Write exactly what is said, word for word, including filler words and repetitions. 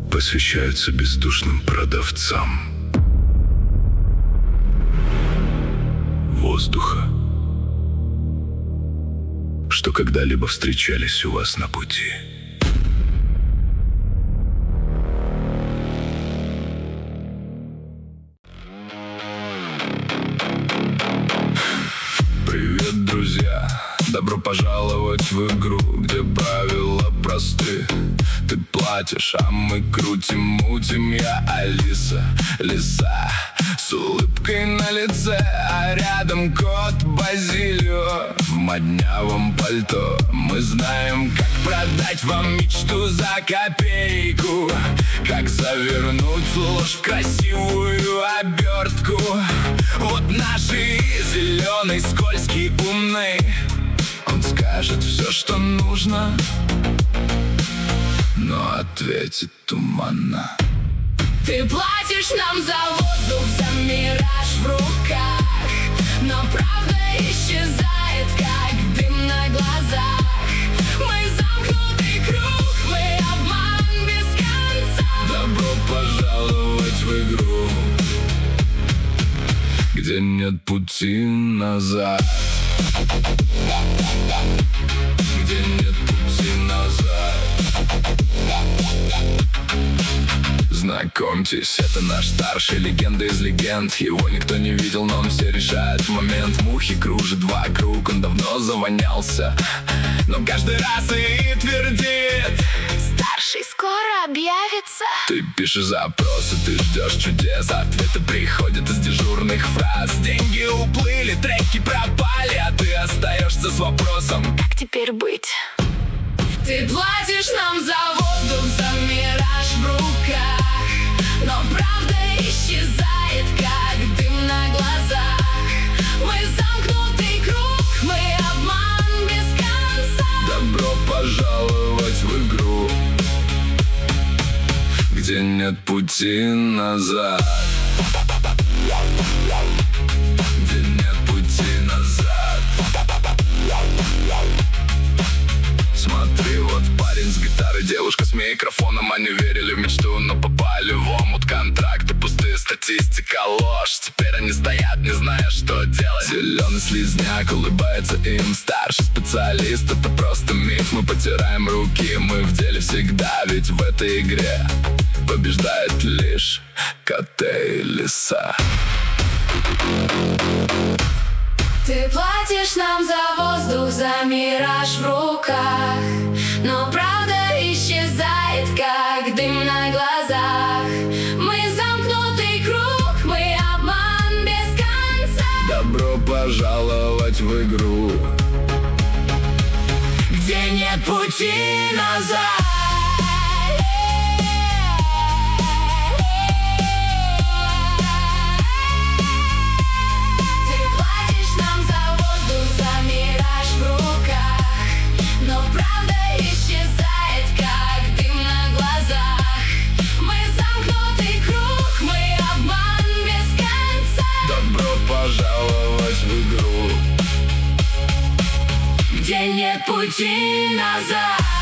посвящаются бездушным продавцам воздуха, что когда-либо встречались у вас на пути. Привет, друзья! Добро пожаловать в игру, где правила просты. Ты платишь, а мы крутим, мутим. Я Алиса, лиса, с улыбкой на лице, а рядом кот Базилио в моднявом пальто. Мы знаем, как продать вам мечту за копейку, как завернуть ложь в красивую обертку. Вот наши зеленый, скользкий, умный. Он скажет все, что нужно, но ответит туманно. Ты платишь нам за воздух, за мираж в руках, но правда исчезает, как дым на глазах. Мы замкнутый круг, мы обман без конца. Добро пожаловать в игру, где нет пути назад. Где нет пути назад. Знакомьтесь, это наш старший, легенда из легенд. Его никто не видел, но он все решает в момент. Мухи кружит вокруг, он давно завонялся, но каждый раз и твердит: старший скоро объявится. Ты пишешь запросы, ты ждешь чудес, ответы приходят из дежурных фраз. Деньги уплыли, треки пропали, а ты остаешься с вопросом: как теперь быть? Ты платишь нам за воздух, за мираж в руках, но правда исчезает, как дым на глазах. Мы замкнутый круг, мы обман без конца. Добро пожаловать в игру, где нет пути назад. Где нет пути назад. Смотри, вот парень с гитарой, девушка с микрофоном. Они верили в мечту, но попали в омут. Контракты пустые, статистика, ложь. Теперь они стоят, не зная, что делать. Зеленый слизняк улыбается им. Старший специалист, это просто миф. Мы потираем руки, мы в деле всегда. Ведь в этой игре побеждает лишь коты и лиса. Ты платишь нам за воздух, за мираж в руках, но правда исчезает, как дым на глазах. Мы замкнутый круг, мы обман без конца. Добро пожаловать в игру, где нет пути назад. Где нет пути назад.